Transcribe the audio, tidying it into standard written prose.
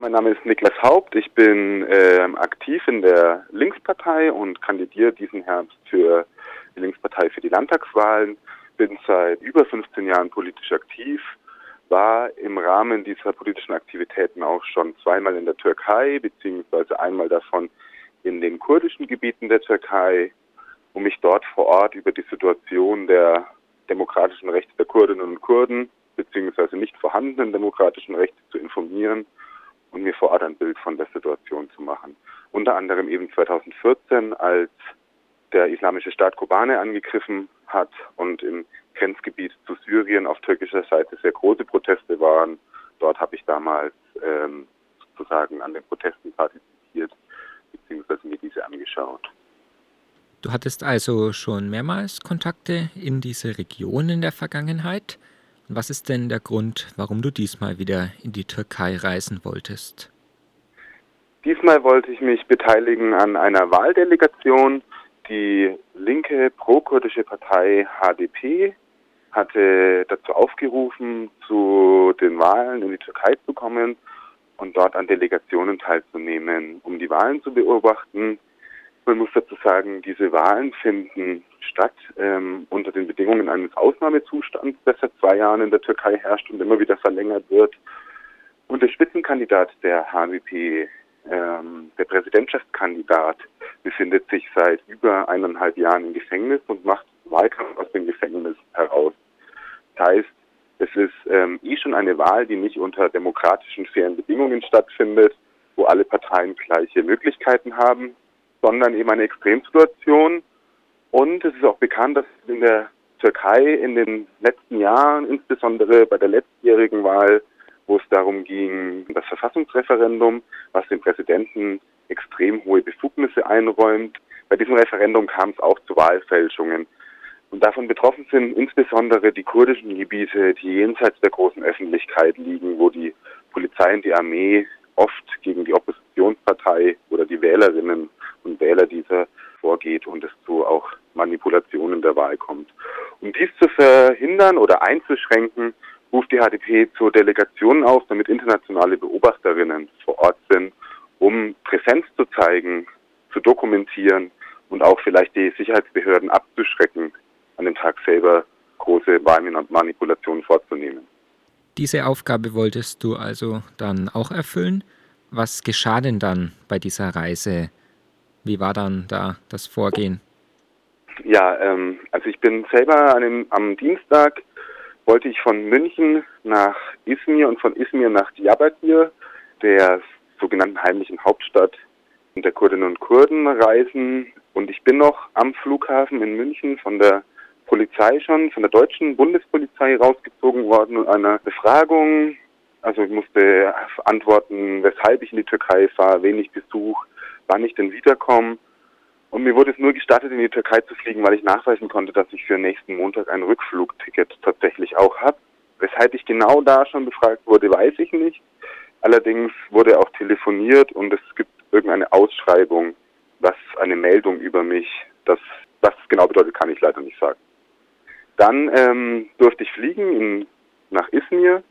Mein Name ist Niklas Haupt. Ich bin aktiv in der Linkspartei und kandidiere diesen Herbst für die Linkspartei für die Landtagswahlen. Bin seit über 15 Jahren politisch aktiv, war im Rahmen dieser politischen Aktivitäten auch schon zweimal in der Türkei, beziehungsweise einmal davon in den kurdischen Gebieten der Türkei, um mich dort vor Ort über die Situation der demokratischen Rechte der Kurdinnen und Kurden, beziehungsweise nicht vorhandenen demokratischen Rechte zu informieren und mir vor Ort ein Bild von der Situation zu machen. Unter anderem eben 2014, als der Islamische Staat Kobane angegriffen hat und im Grenzgebiet zu Syrien auf türkischer Seite sehr große Proteste waren. Dort habe ich damals sozusagen an den Protesten partizipiert, beziehungsweise mir diese angeschaut. Du hattest also schon mehrmals Kontakte in diese Region in der Vergangenheit. Was ist denn der Grund, warum du diesmal wieder in die Türkei reisen wolltest? Diesmal wollte ich mich beteiligen an einer Wahldelegation. Die linke pro-kurdische Partei HDP hatte dazu aufgerufen, zu den Wahlen in die Türkei zu kommen und dort an Delegationen teilzunehmen, um die Wahlen zu beobachten. Man muss dazu sagen, diese Wahlen finden statt unter den Bedingungen eines Ausnahmezustands, der seit 2 Jahren in der Türkei herrscht und immer wieder verlängert wird. Und der Spitzenkandidat der HDP, der Präsidentschaftskandidat, befindet sich seit über 1,5 Jahren im Gefängnis und macht Wahlkampf aus dem Gefängnis heraus. Das heißt, es ist schon eine Wahl, die nicht unter demokratischen, fairen Bedingungen stattfindet, wo alle Parteien gleiche Möglichkeiten haben, sondern eben eine Extremsituation. Und es ist auch bekannt, dass in der Türkei in den letzten Jahren, insbesondere bei der letztjährigen Wahl, wo es darum ging, das Verfassungsreferendum, was dem Präsidenten extrem hohe Befugnisse einräumt, bei diesem Referendum kam es auch zu Wahlfälschungen. Und davon betroffen sind insbesondere die kurdischen Gebiete, die jenseits der großen Öffentlichkeit liegen, wo die Polizei und die Armee oft gegen die Oppositionspartei oder die Wählerinnen und Wähler dieser vorgeht und es zu auch Manipulationen der Wahl kommt. Um dies zu verhindern oder einzuschränken, ruft die HDP zur Delegation auf, damit internationale Beobachterinnen vor Ort sind, um Präsenz zu zeigen, zu dokumentieren und auch vielleicht die Sicherheitsbehörden abzuschrecken, an dem Tag selber große Wahlmanipulationen vorzunehmen. Diese Aufgabe wolltest du also dann auch erfüllen. Was geschah denn dann bei dieser Reise? Wie war dann da das Vorgehen? Ja, also ich bin selber am Dienstag wollte ich von München nach Izmir und von Izmir nach Diyarbakir, der sogenannten heimlichen Hauptstadt der Kurdinnen und Kurden, reisen. Und ich bin noch am Flughafen in München von der Polizei schon, von der deutschen Bundespolizei rausgezogen worden und einer Befragung. Also ich musste antworten, weshalb ich in die Türkei fahre, wen ich besuche, wann ich denn wiederkomme. Und mir wurde es nur gestattet, in die Türkei zu fliegen, weil ich nachweisen konnte, dass ich für nächsten Montag ein Rückflugticket tatsächlich auch habe. Weshalb ich genau da schon befragt wurde, weiß ich nicht. Allerdings wurde auch telefoniert und es gibt irgendeine Ausschreibung, was eine Meldung über mich, was es genau bedeutet, kann ich leider nicht sagen. Dann durfte ich fliegen nach Izmir